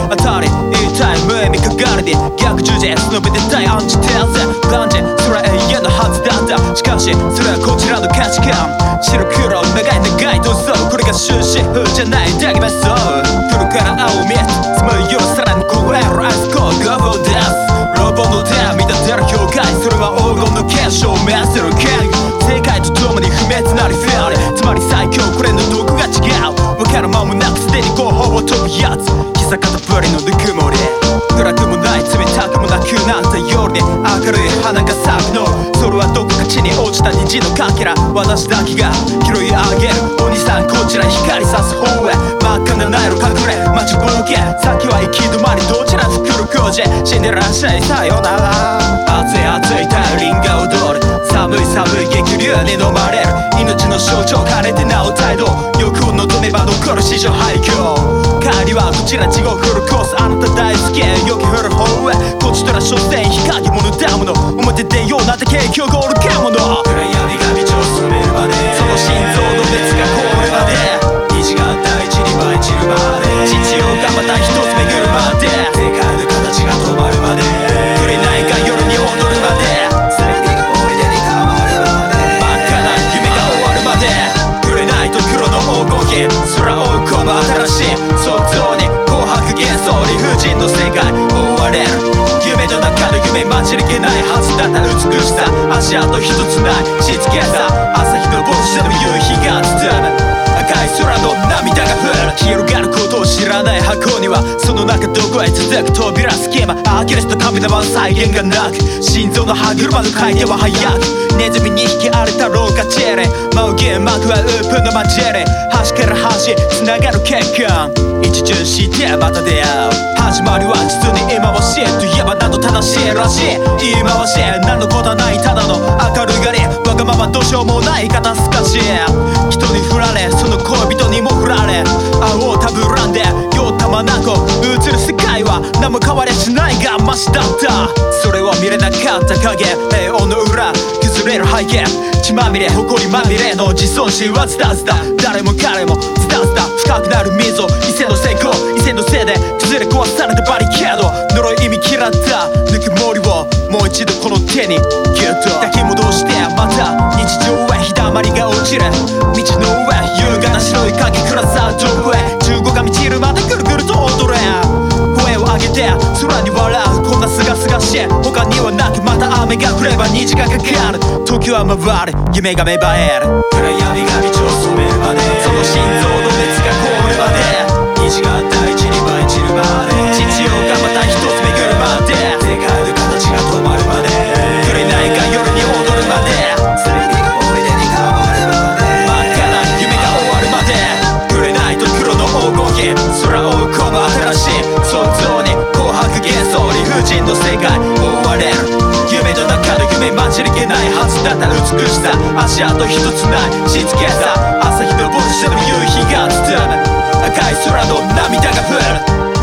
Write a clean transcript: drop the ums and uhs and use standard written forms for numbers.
当たり言いたい無意味かがりで逆十字忍びで大アンチテーゼ感じそれは永遠のはずだったしかしそれはこちらの価値観白黒長い長い闘争これが終止符じゃないだけだそう黒から青見えつむよさらに超えるアイスコーゴーですロボの手見立てる境界それは黄金の結晶を目指せる剣世界と共に不滅なりフェアリつまり最強これのどこが違う分かる間もなくすでに後方を飛ぶやつ膝肩ぶりのぬくもり暗くもない冷たくもなくなった夜に明るい花が咲くのそれはどこか地に落ちた虹のかけら私だけが拾い上げるお兄さんこちら光さす方へ真っ赤なナイロ隠れ待ちぼうけ先は行き止まりどちら作る工事死んでらっしゃいさよなら熱い熱い大輪が踊る寒い寒い激流に飲まれる命の象徴枯れてなお態度欲を望めば残る史上廃墟帰りはこちら地獄フルコースあなた大好きよく降る方へこちとら所詮日陰者だもの表出ようなんて結局愚か者暗闇が道を進めるまでその心臓の熱が凍るまで虹が大地に舞い散るまで父をがまた一つ巡るまで世界の形が止まるまで触れないが夜に踊るまで全てが思い出に変わるまで真っ赤な夢が終わるまで触れないと黒の黄金比空を追い込む新しい想像に紅白幻想理不尽の世界覆われる夢の中の夢待ち抜けないはずだった美しさ足跡一つない静けさ朝日の帽子の夕日が包む赤い空の涙が降る広がることを知らない箱にはその中どこへ続く扉隙間アキレスと神玉再現がなく心臓の歯車の回転は速くネズミに引き荒れた廊下チェレ真上幕はウープのマジェレ端から端繋がる血管一巡してまた出会う始まりは実に今はしといえばなど正しいらしい言い回し何のことはないただの明るがりわがままどうしようもない肩透かし人に振られその恋人にも振られ青をたぶらんで酔ったまなこ映る世界は何も変わりゃしないがマシだったそれを見れなかった影平穏の裏崩れる背景血まみれ埃まみれの自尊心はズタズタ誰も彼もズタズタ深くなる溝異性の成功異性のせいで崩れ壊されたバリケード呪い意味嫌ったぬくもりをもう一度この手にギュッと抱き戻してまた日常へ日だまりが落ちる道の上優雅な白い影暗さ上空へ15が満ちるまでぐるぐると踊れ声を上げて空に笑うこんなすがすがしい他にはなくまた雨が降れば虹がかかる時は回る夢が芽生える暗闇が道を染めるまでその心臓の熱が凍るまで虹が大地に舞い散るまで父よがまた一つ巡るまで世界の形が止まるまで触れないが夜に踊るまで全てが思い出に変わるまで真っ赤な夢が終わるまで触れないと黒の黄金空を追い込む新しい想像に紅白幻想理不尽の世界覆われる夢の中の夢待ち抜けないはずだった美しさ足跡一つない静けさ朝日の帽子の夕日が包む赤い空の涙が降る